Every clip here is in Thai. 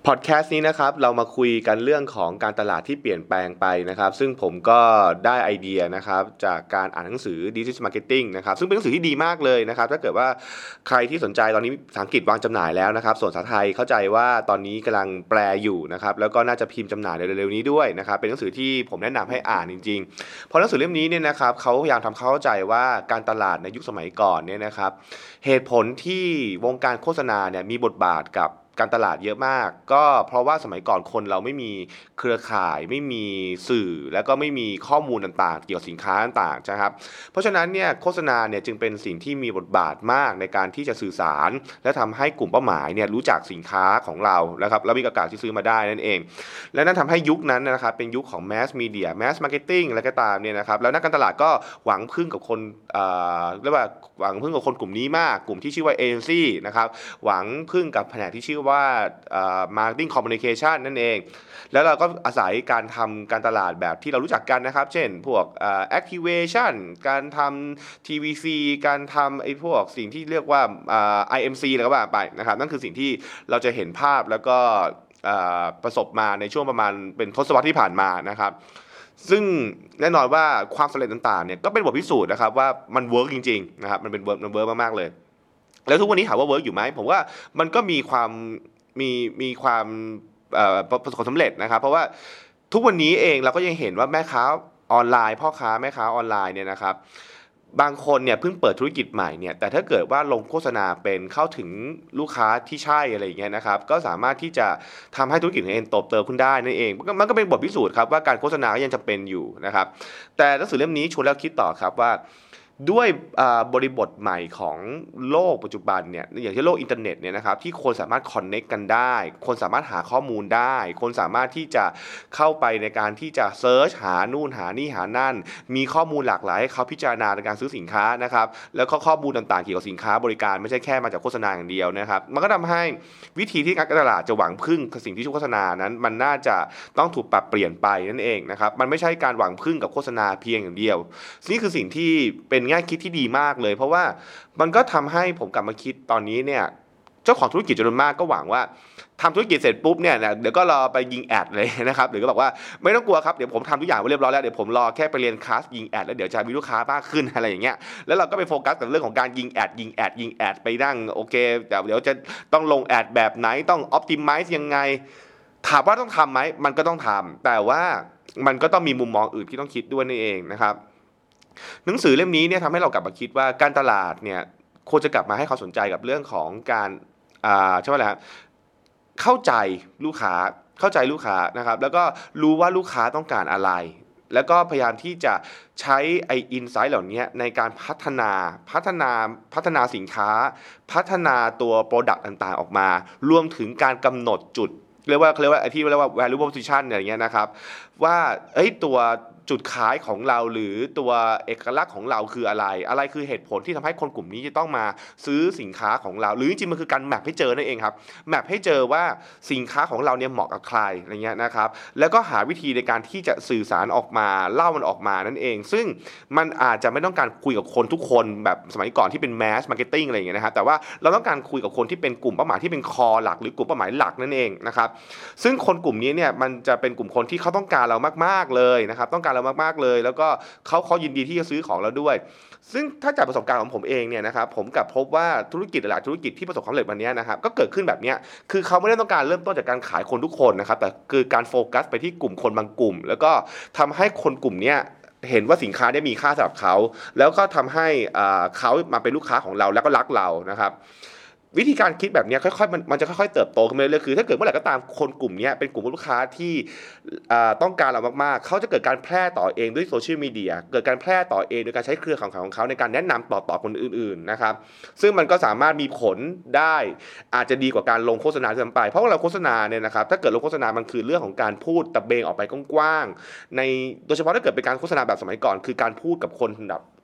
พอดแคสต์นี้นะครับเรามาคุยกันเรื่องของการตลาดที่เปลี่ยนแปลงไปนะครับซึ่งผมก็ได้ไอเดียนะครับจากการอ่านหนังสือ Digital Marketing นะครับซึ่งเป็นหนังสือที่ดีมากเลยนะครับถ้าเกิดว่าใครที่สนใจตอนนี้ภาษาอังกฤษวางจำหน่ายแล้วนะครับส่วนภาษาไทยเข้าใจว่าตอนนี้กำลังแปลอยู่นะครับแล้วก็น่าจะพิมพ์จำหน่ายในเร็วๆนี้ด้วยนะครับเป็นหนังสือที่ผมแนะนำให้อ่านจริงๆเพราะหนังสือเล่มนี้เนี่ยนะครับเขาพยายามทำเข้าใจว่าการตลาดในยุคสมัยก่อนเนี่ยนะครับเหตุผลที่วงการโฆษณาเนี่ยมีบทบาทกับการตลาดเยอะมากก็เพราะว่าสมัยก่อนคนเราไม่มีเครือข่ายไม่มีสื่อแล้วก็ไม่มีข้อมูลต่างๆเกี่ยวกับสินค้าต่างๆนะครับเพราะฉะนั้นเนี่ยโฆษณาเนี่ยจึงเป็นสิ่งที่มีบทบาทมากในการที่จะสื่อสารและทำให้กลุ่มเป้าหมายเนี่ยรู้จักสินค้าของเรานะครับแล้วมีโอกาสที่ซื้อมาได้นั่นเองและนั่นทำให้ยุคนั้นนะครับเป็นยุคของแมสมีเดียแมสมาร์เก็ตติ้งอะไรก็ตามเนี่ยนะครับแล้วนักการตลาดก็หวังพึ่งกับคนเรียกว่าหวังพึ่งกับคนกลุ่มนี้มากกลุ่มที่ชื่อว่าเอเจนซี่นะครับหวังพึ่งกับแผนกที่ชื่อว่าmarketing communication นั่นเองแล้วเราก็อาศัยการทำการตลาดแบบที่เรารู้จักกันนะครับเช่นพวกactivation การทำ TVC การทำไอ้พวกสิ่งที่เรียกว่าIMC อะไรก็ว่าไปนะครับนั่นคือสิ่งที่เราจะเห็นภาพแล้วก็ประสบมาในช่วงประมาณเป็นทศวรรษที่ผ่านมานะครับซึ่งแน่นอนว่าความสำเร็จต่างๆเนี่ยก็เป็นบทพิสูจน์นะครับว่ามันเวิร์กจริงๆนะครับมันเวิร์กมากๆเลยแล้วทุกวันนี้ถามว่าเวิร์กอยู่ไหมผมว่ามันก็มีความประสบความสำเร็จนะครับเพราะว่าทุกวันนี้เองเราก็ยังเห็นว่าแม่ค้าออนไลน์พ่อค้าแม่ค้าออนไลน์เนี่ยนะครับบางคนเนี่ยเพิ่งเปิดธุรกิจใหม่เนี่ยแต่ถ้าเกิดว่าลงโฆษณาเป็นเข้าถึงลูกค้าที่ใช่อะไรอย่างเงี้ยนะครับก็สามารถที่จะทำให้ธุรกิจของเองโตเติบขึ้นได้นั่นเองมันก็เป็นบทพิสูจน์ครับว่าการโฆษณาก็ยังจำเป็นอยู่นะครับแต่หนังสือเล่มนี้ชวนแล้วคิดต่อครับว่าด้วยบริบทใหม่ของโลกปัจจุบันเนี่ยอย่างเช่นโลกอินเทอร์เน็ตเนี่ยนะครับที่คนสามารถคอนเน็กกันได้คนสามารถหาข้อมูลได้คนสามารถที่จะเข้าไปในการที่จะเซิร์ชหานู่นหานี่หานั่นมีข้อมูลหลากหลายให้เขาพิจารณาในการซื้อสินค้านะครับแล้วก็ข้อมูลต่างๆเกี่ยวกับสินค้าบริการไม่ใช่แค่มาจากโฆษณาอย่างเดียวนะครับมันก็ทำให้วิธีที่นักการตลาดจะหวังพึ่งกับสิ่งที่โฆษณานั้นมันน่าจะต้องถูกปรับเปลี่ยนไปนั่นเองนะครับมันไม่ใช่การหวังพึ่งกับโฆษณาเพียงอย่างเดียวนี่คือสิ่งที่เป็นแง่คิดที่ดีมากเลยเพราะว่ามันก็ทำให้ผมกลับมาคิดตอนนี้เนี่ยเจ้าของธุรกิจจำนวนมากก็หวังว่าทำธุรกิจเสร็จปุ๊บเนี่ยเดี๋ยวก็รอไปยิงแอดเลยนะครับหรือก็บอกว่าไม่ต้องกลัวครับเดี๋ยวผมทำทุกอย่างไว้เรียบร้อยแล้วเดี๋ยวผมรอแค่ไปเรียนคลาสยิงแอดแล้วเดี๋ยวจะมีลูกค้ามากขึ้นอะไรอย่างเงี้ยแล้วเราก็ไปโฟกัสกับเรื่องของการยิงแอดไปนั่งโอเคแต่เดี๋ยวจะต้องลงแอดแบบไหนต้องออ t ติไมซ์ยังไงถามว่าต้องทำไหมมันก็ต้องทำแต่ว่ามันก็ต้องมีมุมมองอื่นที่ต้องคิดด้วยนี่เองนะครับหนังสือเล่มนี้เนี่ยทำให้เรากลับมาคิดว่าการตลาดเนี่ยควรจะกลับมาให้ความสนใจกับเรื่องของการใช่ไหมล่ะเข้าใจลูกค้านะครับแล้วก็รู้ว่าลูกค้าต้องการอะไรแล้วก็พยายามที่จะใช้ไอ้อินไซต์เหล่านี้ในการพัฒนาสินค้าพัฒนาตัวโปรดักต์ต่างๆออกมารวมถึงการกำหนดจุดเรียกว่าไอ้ที่เรียกว่า value proposition อย่างเงี้ยนะครับว่าตัวจุดขายของเราหรือตัวเอกลักษณ์ของเราคืออะไรคือเหตุผลที่ทำให้คนกลุ่มนี้จะต้องมาซื้อสินค้าของเราหรือจริงๆมันคือการแมปให้เจอนั่นเองครับแมปให้เจอว่าสินค้าของเราเนี่ยเหมาะกับใครอะไรเงี้ยนะครับแล้วก็หาวิธีในการที่จะสื่อสารออกมาเล่ามันออกมานั่นเองซึ่งมันอาจจะไม่ต้องการคุยกับคนทุกคนแบบสมัยก่อนที่เป็นแมสมาร์เก็ตติ้งอะไรอย่างเงี้ยนะครับแต่ว่าเราต้องการคุยกับคนที่เป็นกลุ่มเป้าหมายที่เป็นคอหลักหรือกลุ่มเป้าหมายหลักนั่นเองนะครับซึ่งคนกลุ่มนี้เนี่ยมันจะเป็นกลุ่มคนที่เขาต้องการเรามากๆเลยนะครับต้องการเรามากๆเลยแล้วก็เขายินดีที่จะซื้อของเราด้วยซึ่งถ้าจากประสบการณ์ของผมเองเนี่ยนะครับผมกลับพบว่าธุรกิจหลายธุรกิจที่ประสบความสำเร็จวันนี้นะครับก็เกิดขึ้นแบบนี้คือเขาไม่ได้ต้องการเริ่มต้นจากการขายคนทุกคนนะครับแต่คือการโฟกัสไปที่กลุ่มคนบางกลุ่มแล้วก็ทำให้คนกลุ่มนี้เห็นว่าสินค้าได้มีค่าสำหรับเขาแล้วก็ทำให้เขามาเป็นลูกค้าของเราแล้วก็รักเรานะครับวิธีการคิดแบบนี้ค่อยๆมันจะค่อยๆเติบโตขึ้นไปเรื่อยๆคือถ้าเกิดเมื่อไหร่ก็ตามคนกลุ่มนี้เป็นกลุ่มลูกค้าที่ต้องการเรามากๆเขาจะเกิดการแพร่ต่อเองด้วยโซเชียลมีเดียเกิดการแพร่ต่อเองโดยการใช้เครือข่ายของเขาในการแนะนำต่อคนอื่นๆนะครับซึ่งมันก็สามารถมีผลได้อาจจะดีกว่าการลงโฆษณาที่ทำไปเพราะว่าเราโฆษณาเนี่ยนะครับถ้าเกิดลงโฆษณามันคือเรื่องของการพูดตะเบงออกไปกว้างๆโดยเฉพาะถ้าเกิดเป็นการโฆษณาแบบสมัยก่อนคือการพูดกับคนแบบ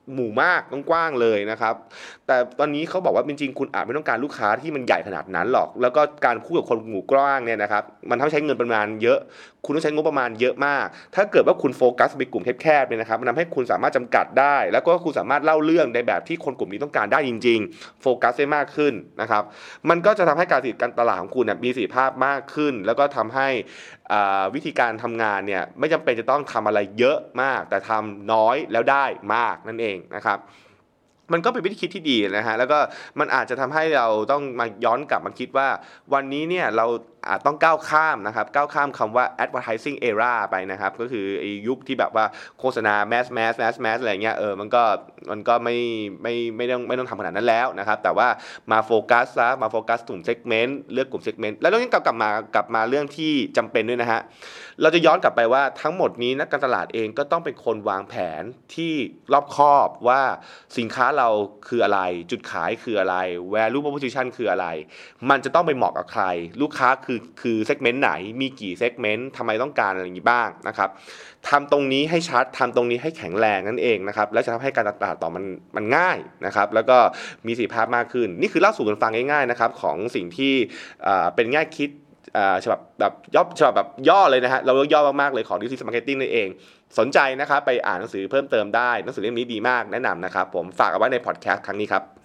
หมู่มากกว้างๆเลยนะครับแต่ตอนนี้เขาบอกว่าจริงๆคุณอาจไม่ต้องการลูกค้าที่มันใหญ่ขนาดนั้นหรอกแล้วก็การพูดกับคนหมู่กว้างเนี่ยนะครับมันต้องใช้เงินประมาณเยอะคุณต้องใช้งบประมาณเยอะมากถ้าเกิดว่าคุณโฟกัสไปกลุ่มแคบๆเนี่ยนะครับมันทำให้คุณสามารถจำกัดได้แล้วก็คุณสามารถเล่าเรื่องในแบบที่คนกลุ่มนี้ต้องการได้จริงๆโฟกัสได้มากขึ้นนะครับมันก็จะทำให้การตลาดของคุณมีประสิทธิภาพมากขึ้นแล้วก็ทำให้วิธีการทำงานเนี่ยไม่จำเป็นจะต้องทำอะไรเยอะมากแต่ทำน้อยแล้วได้มากนั่นเองนะครับมันก็เป็นวิธีคิดที่ดีนะฮะแล้วก็มันอาจจะทำให้เราต้องมาย้อนกลับมาคิดว่าวันนี้เนี่ยเราอาจต้องก้าวข้ามนะครับก้าวข้ามคำว่า advertising era ไปนะครับก็คือไอ้ยุคที่แบบว่าโฆษณา mass อะไรเงี้ยมันก็ไม่ต้องทำขนาดนั้นแล้วนะครับแต่ว่ามาโฟกัสกลุ่ม segment เลือกกลุ่ม segment แล้วเรายังกลับมาเรื่องที่จำเป็นด้วยนะฮะเราจะย้อนกลับไปว่าทั้งหมดนี้นักการตลาดเองก็ต้องเป็นคนวางแผนที่รอบคอบว่าสินค้าเราคืออะไรจุดขายคืออะไร value proposition คืออะไรมันจะต้องไปเหมาะกับใครลูกค้าคือ segment ไหนมีกี่ segment ทำไมต้องการอะไรอย่างนี้บ้างนะครับทำตรงนี้ให้ชัดทำตรงนี้ให้แข็งแรงนั่นเองนะครับแล้วจะทำให้การตลาดต่อมันง่ายนะครับแล้วก็มีประสิทธิภาพมากขึ้นนี่คือเล่าสู่กันฟังง่ายๆนะครับของสิ่งที่เป็นแง่คิดฉบับแบบย่อเลยนะฮะเราย่อมากๆเลยของ Digital Marketing นั่นเองสนใจนะครับไปอ่านหนังสือเพิ่มเติมได้หนังสือเล่มนี้ดีมากแนะนำนะครับผมฝากเอาไว้ในพอดแคสต์ครั้งนี้ครับ